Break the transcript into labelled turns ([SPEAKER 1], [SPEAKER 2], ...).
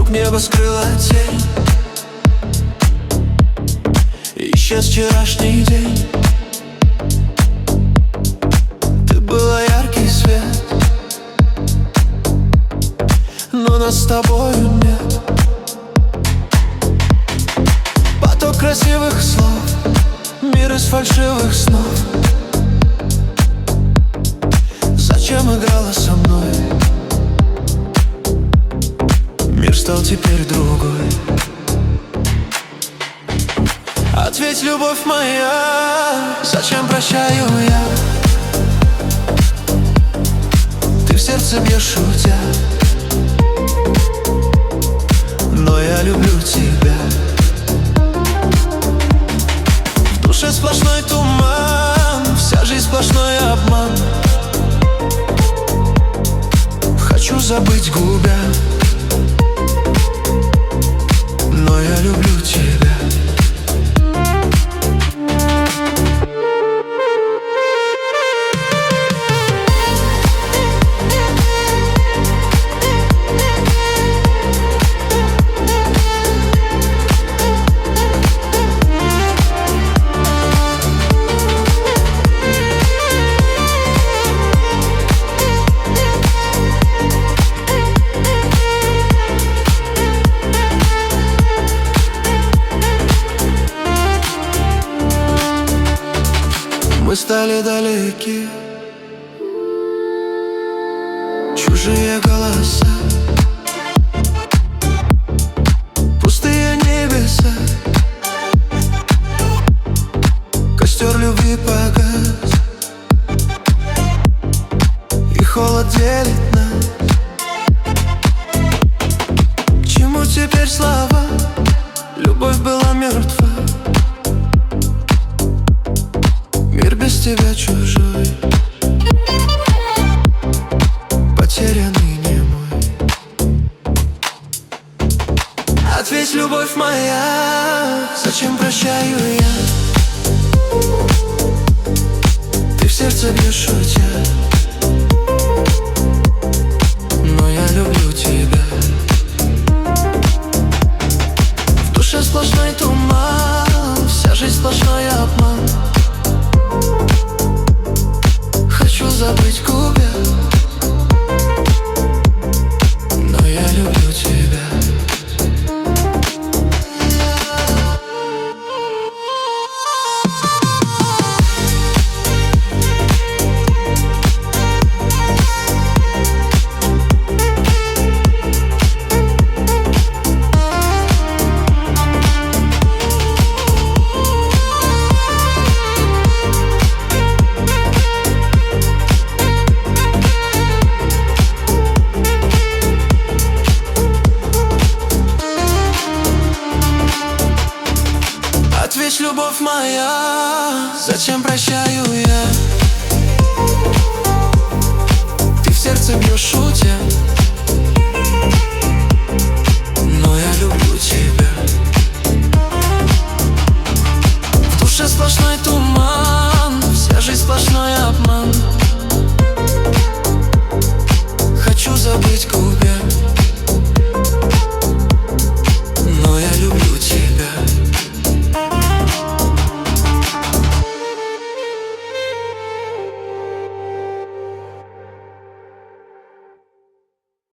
[SPEAKER 1] Вдруг небо скрыла тень, исчез вчерашний день. Ты была яркий свет, но нас с тобою нет. Поток красивых слов, мир из фальшивых снов. Зачем играла со мной? Мир стал теперь другой. Ответь, любовь моя, зачем прощаю я? Ты в сердце бьешь, шутя, но я люблю тебя. В душе сплошной туман, вся жизнь сплошной обман. Хочу забыть, губя, но я люблю тебя. Мы стали далеки, чужие голоса, пустые небеса. Костер любви погас, и холод делит нас. К чему теперь слова? Любовь была мертва. Мир без тебя чужой, потерянный немой. Ответь, любовь моя, зачем прощаю я? Ты в сердце бьешь, шутя, но я люблю тебя. В душе сплошной туман, вся жизнь сплошной обман. Хочу забыть, губя, но я люблю тебя. Ответь, любовь моя, зачем прощаю я? Ты в сердце бьешь, шутя, но я люблю тебя. В душе сплошной туман, вся жизнь сплошной обман. Хочу забыть, губя,